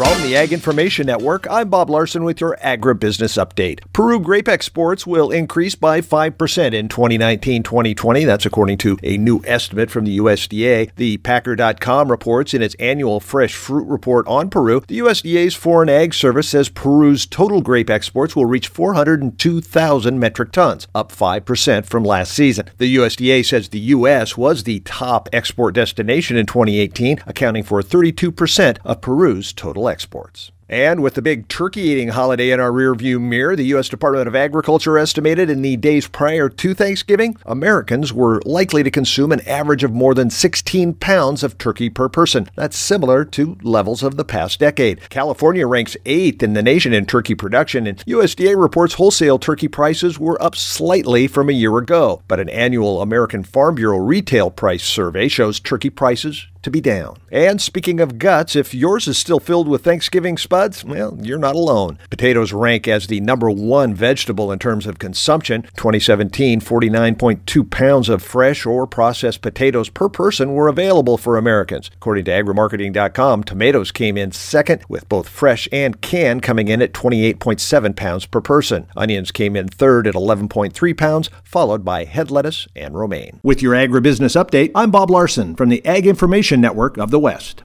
From the Ag Information Network, I'm Bob Larson with your agribusiness update. Peru grape exports will increase by 5% in 2019-2020. That's according to a new estimate from the USDA. The Packer.com reports in its annual fresh fruit report on Peru, the USDA's Foreign Ag Service says Peru's total grape exports will reach 402,000 metric tons, up 5% from last season. The USDA says the U.S. was the top export destination in 2018, accounting for 32% of Peru's total exports. And with the big turkey-eating holiday in our rearview mirror, the U.S. Department of Agriculture estimated in the days prior to Thanksgiving, Americans were likely to consume an average of more than 16 pounds of turkey per person. That's similar to levels of the past decade. California ranks 8th in the nation in turkey production, and USDA reports wholesale turkey prices were up slightly from a year ago. But an annual American Farm Bureau retail price survey shows turkey prices to be down. And speaking of guts, if yours is still filled with Thanksgiving spuds, well, you're not alone. Potatoes rank as the number one vegetable in terms of consumption. 2017, 49.2 pounds of fresh or processed potatoes per person were available for Americans. According to agrimarketing.com, tomatoes came in second, with both fresh and canned coming in at 28.7 pounds per person. Onions came in third at 11.3 pounds, followed by head lettuce and romaine. With your agribusiness update, I'm Bob Larson from the Ag Information Network of the West.